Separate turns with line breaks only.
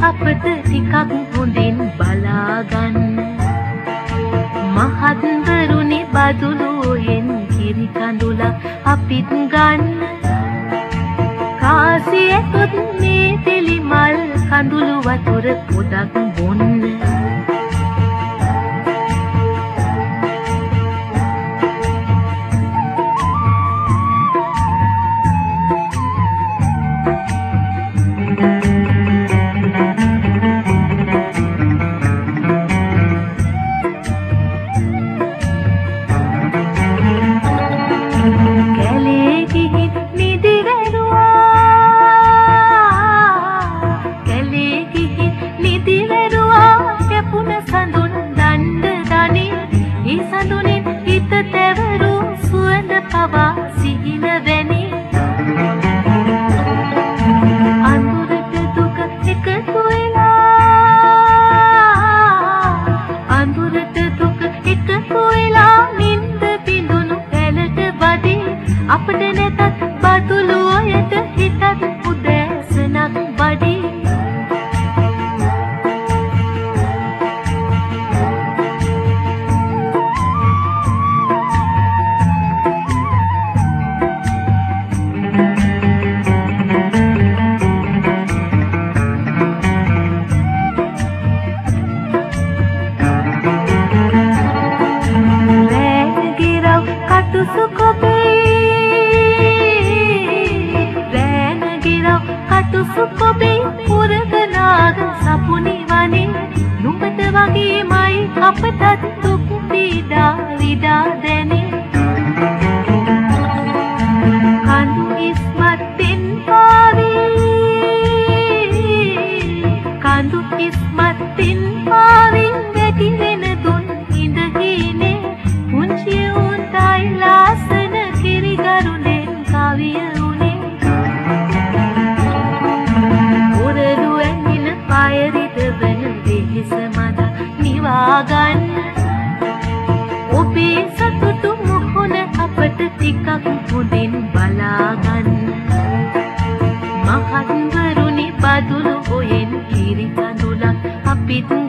අපට ටිකක් හොඳින් බලාගන්න. මහත්වරුනි බදුලුවෙන් කිරි කඳුලක් අපිත් ගන්න. කාසියකුත් මේ පිළිමල් කඳුළු වතුර පොඩක් බොන්න. අපට නැතත් බතුලුවයට හිතත් උදෑසනක් බඩි. රැගිරව් කටුසු කොබේ සුකොබේ පුරගනාග සපුනි වනේ නුඹට වගේමයි අපටත් දුක් පීඩා විඩා දැනේ. කඳු ඉස්මත්ෙන් පාවින් වැටිවෙන දුන් ඉඳගීනේ පුංචි උන්ටයි ලාසන කිරිගරුලෙන් කවිය උනේ. නිවාගන්න ඔබේ සතුටු මොහොන අපට ටිකක් හොඳින් බලාගන්න. මහත්වරුනි බදුලු ඔයෙන් කිරි කඳුලක් අපිත්